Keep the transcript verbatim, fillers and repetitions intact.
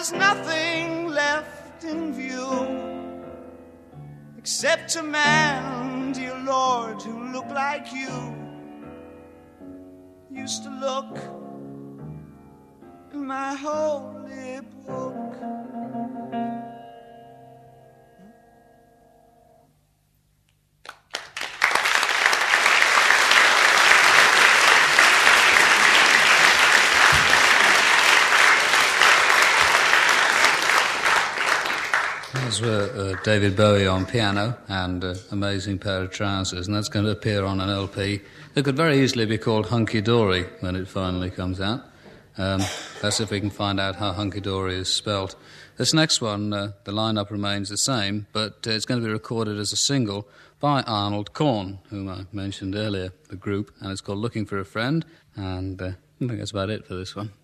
there's nothing left in view except a man, dear Lord, who looked like you. Used to look in my holy book. Those were uh, David Bowie on piano and an uh, amazing pair of trousers, and that's going to appear on an L P that could very easily be called Hunky Dory when it finally comes out. Um, let's see if we can find out how Hunky Dory is spelt. This next one, uh, the lineup remains the same, but uh, it's going to be recorded as a single by Arnold Korn, whom I mentioned earlier, the group, and it's called Looking for a Friend, and uh, I think that's about it for this one.